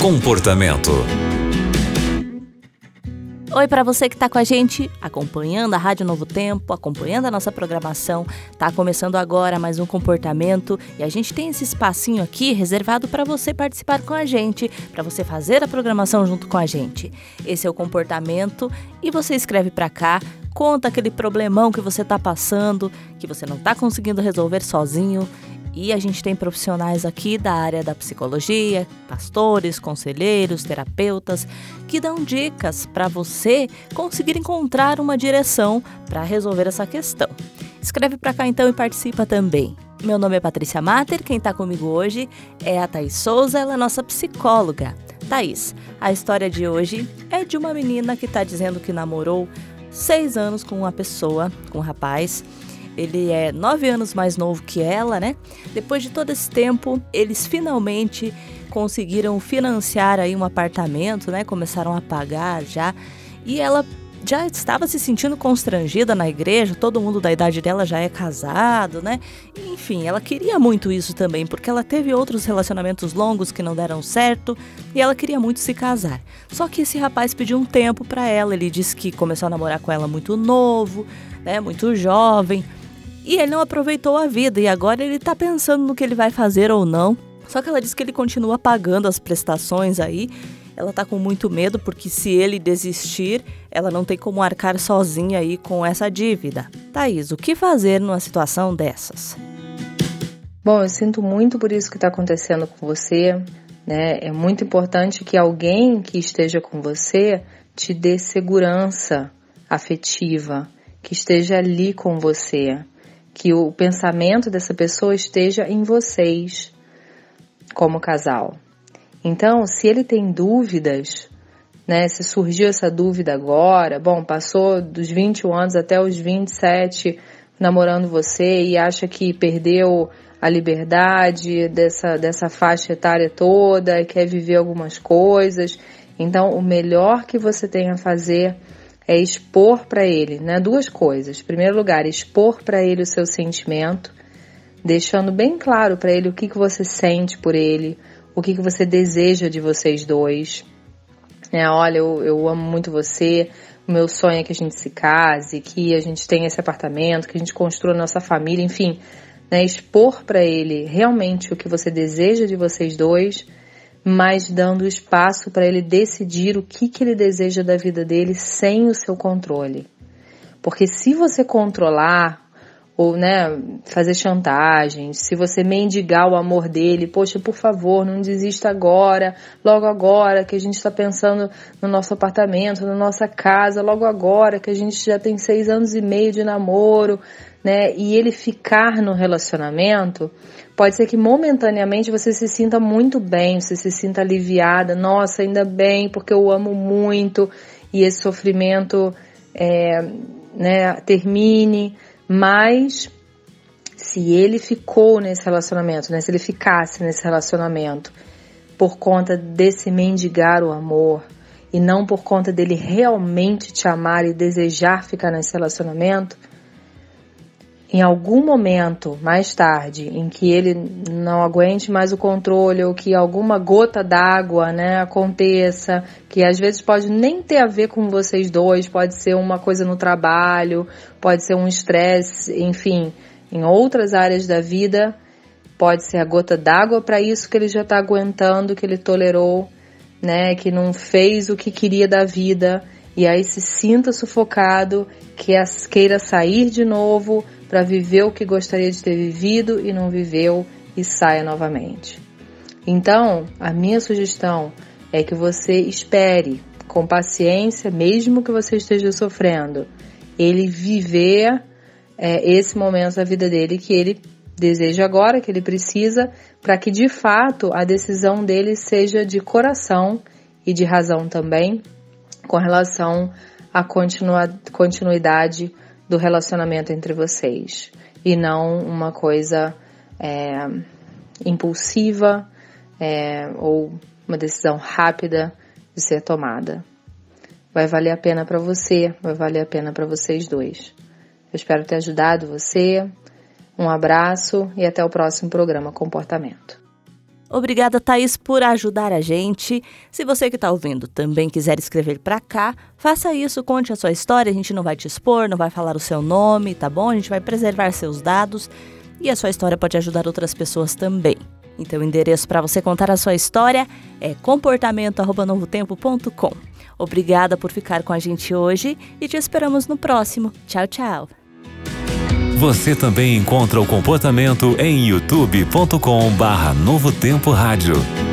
Comportamento. Oi, para você que está com a gente, acompanhando a Rádio Novo Tempo, acompanhando a nossa programação. Tá começando agora mais um Comportamento e a gente tem esse espacinho aqui reservado para você participar com a gente, para você fazer a programação junto com a gente. Esse é o Comportamento e você escreve para cá, conta aquele problemão que você está passando, que você não está conseguindo resolver sozinho. E a gente tem profissionais aqui da área da psicologia, pastores, conselheiros, terapeutas, que dão dicas para você conseguir encontrar uma direção para resolver essa questão. Escreve para cá então e participa também. Meu nome é Patrícia Mater, quem está comigo hoje é a Thaís Souza, ela é nossa psicóloga. Thaís, a história de hoje é de uma menina que está dizendo que namorou 6 anos com uma pessoa, com um rapaz. Ele é 9 anos mais novo que ela, né? Depois de todo esse tempo, eles finalmente conseguiram financiar aí um apartamento, né? Começaram a pagar já. E ela já estava se sentindo constrangida na igreja, todo mundo da idade dela já é casado, né? Enfim, ela queria muito isso também, porque ela teve outros relacionamentos longos que não deram certo e ela queria muito se casar. Só que esse rapaz pediu um tempo para ela, ele disse que começou a namorar com ela muito novo, né? Muito jovem. E ele não aproveitou a vida e agora ele tá pensando no que ele vai fazer ou não. Só que ela disse que ele continua pagando as prestações aí. Ela tá com muito medo porque se ele desistir, ela não tem como arcar sozinha aí com essa dívida. Thaís, o que fazer numa situação dessas? Bom, eu sinto muito por isso que está acontecendo com você, né? É muito importante que alguém que esteja com você te dê segurança afetiva, que esteja ali com você. Que o pensamento dessa pessoa esteja em vocês, como casal. Então, se ele tem dúvidas, né, se surgiu essa dúvida agora, bom, passou dos 21 anos até os 27 namorando você e acha que perdeu a liberdade dessa faixa etária toda e quer viver algumas coisas, então o melhor que você tem a fazer é expor para ele, né, 2 coisas. Em primeiro lugar, expor para ele o seu sentimento, deixando bem claro para ele o que você sente por ele, o que você deseja de vocês dois. Olha, eu amo muito você, o meu sonho é que a gente se case, que a gente tenha esse apartamento, que a gente construa a nossa família, enfim, né, expor para ele realmente o que você deseja de vocês dois, mas dando espaço para ele decidir o que ele deseja da vida dele sem o seu controle. Porque se você controlar ou, né, fazer chantagens, se você mendigar o amor dele, poxa, por favor, não desista agora, logo agora que a gente está pensando no nosso apartamento, na nossa casa, logo agora que a gente já tem 6 anos e meio de namoro, né, e ele ficar no relacionamento, pode ser que momentaneamente você se sinta muito bem, você se sinta aliviada, nossa, ainda bem, porque eu amo muito, e esse sofrimento termine, mas se ele ficou nesse relacionamento, né, se ele ficasse nesse relacionamento por conta desse mendigar o amor, e não por conta dele realmente te amar e desejar ficar nesse relacionamento, em algum momento, mais tarde, em que ele não aguente mais o controle ou que alguma gota d'água, né, aconteça, que às vezes pode nem ter a ver com vocês dois, pode ser uma coisa no trabalho, pode ser um estresse, enfim, em outras áreas da vida, pode ser a gota d'água para isso que ele já está aguentando, que ele tolerou, né, que não fez o que queria da vida, e aí se sinta sufocado, queira sair de novo, para viver o que gostaria de ter vivido e não viveu e saia novamente. Então, a minha sugestão é que você espere com paciência, mesmo que você esteja sofrendo, ele viver esse momento da vida dele que ele deseja agora, que ele precisa, para que de fato a decisão dele seja de coração e de razão também, com relação à continuidade do relacionamento entre vocês, e não uma coisa impulsiva ou uma decisão rápida de ser tomada. Vai valer a pena para você, vai valer a pena para vocês dois. Eu espero ter ajudado você. Um abraço e até o próximo programa Comportamento. Obrigada, Thaís, por ajudar a gente. Se você que está ouvindo também quiser escrever para cá, faça isso, conte a sua história. A gente não vai te expor, não vai falar o seu nome, tá bom? A gente vai preservar seus dados e a sua história pode ajudar outras pessoas também. Então, o endereço para você contar a sua história é comportamento@novotempo.com. Obrigada por ficar com a gente hoje e te esperamos no próximo. Tchau, tchau. Você também encontra o Comportamento em youtube.com/Novo Tempo Rádio.